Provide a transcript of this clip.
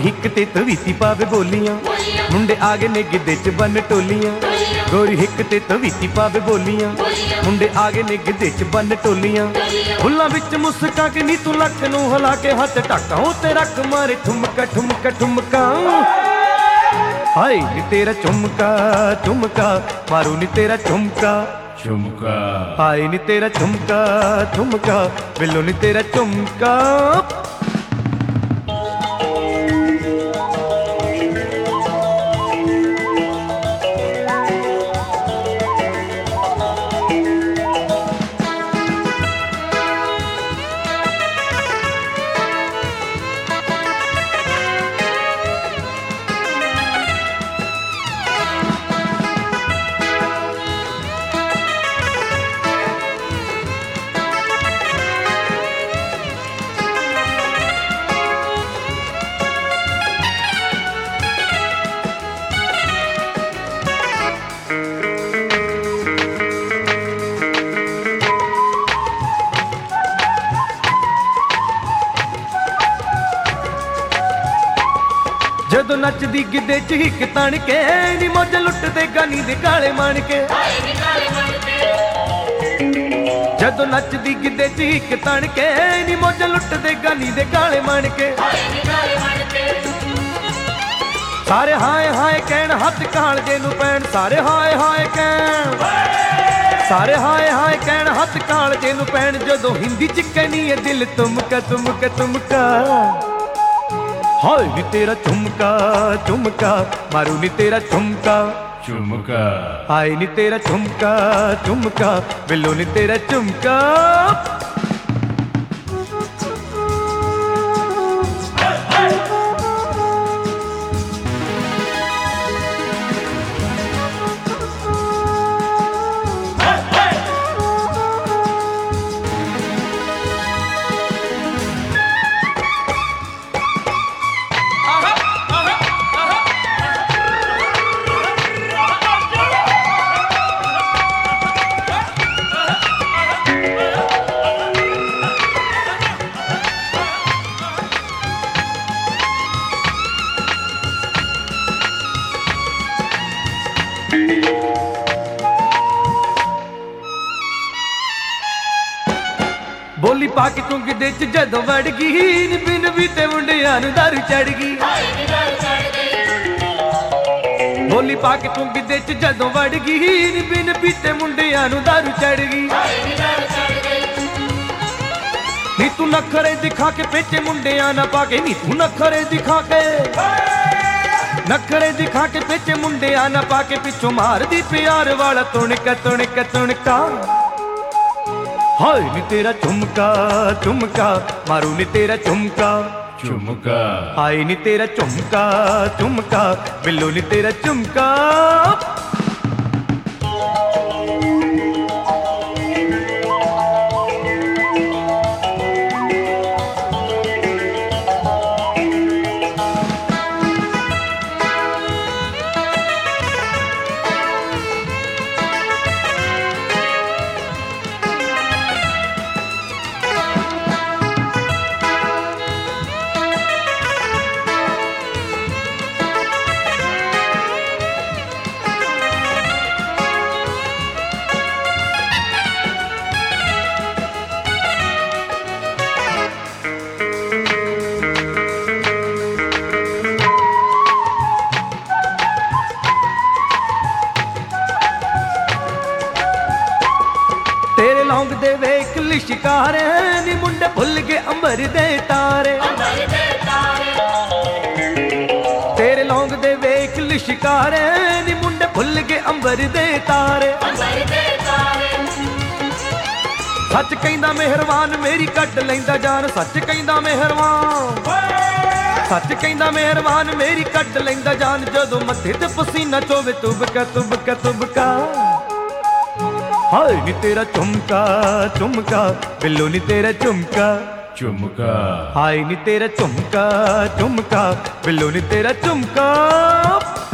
हिक ते तवीती पावे बोलियां, मुंडे आगे ने गिद्धे च बन टोलियां। गोरी हिक ते तवीती पावे बोलियां, मुंडे आगे ने गिद्धे च बन टोलियां। फुल्लां विच मुस्का के नी तू लक नूं हिला के हाथ ढाका ते रख मारे ठुमका ठुमका ठुमका। हाय नी तेरा झुमका झुमका मारू नी तेरा झुमका झुमका। हाय नी तेरा झुमका झुमका बिल्लो नी तेरा झुमका। जदों नचदी गिद्धे च हिक तन के नी मौज लुटदे गानी दे काले मन के। जदों नचदी गिद्धे च हिक तन के नी मौज लुटदे गानी दे काले मन के। सारे हाय हाय कहण हथ कालजे नूं पैण, सारे हाय हाय कहण, सारे हाय हाय कहण हथ कालजे नूं पैण। जदों हिंदी च कहनी है दिल तुमका तुमका तुमका। हाय नी तेरा झुमका झुमका मारू नी तेरा झुमका झुमका। हाय नी तेरा झुमका झुमका बिल्लो नी तेरा झुमका। बोली पाके तू गिद्धे च जदों वड़ गई नी बिन बीते मुंडियां नूं दारू चढ़ गई। बोली पाके तू गिद्धे च जदों वड़ गई नी बिन बीते मुंडियां नूं दारू चढ़ गई। नी तू नखरे दिखा के पेचे मुंडियां ना पाके, नी तू नखरे दिखा के, नखरे दिखा के पेचे मुंडियां ना पाके पिछों मार दी प्यार वाला तुणका तुणका तुणका। हाय नी तेरा झुमका झुमका मारू नी तेरा झुमका झुमका। हाय नी तेरा झुमका झुमका बिल्लो नी तेरा झुमका। तेरे लौंग दे वेख लिशकारे नी मुंडे भुल के अंबर दे तारे। तेरे लौंग दे वेख लिशकारे नी मुंडे भुल के अंबर दे तारे। सच कहंदा मेहरबान मेरी कट लैंदा जान, सच कहंदा मेहरबान, सच कहंदा मेहरबान मेरी कट लैंदा जान। जदों मत्थे ते पसीना चोवे तुबका तुबका तुबका। हाय नी तेरा झुमका झुमका बिल्लो नी तेरा झुमका झुमका। हाय नी तेरा झुमका झुमका बिल्लो नी तेरा झुमका।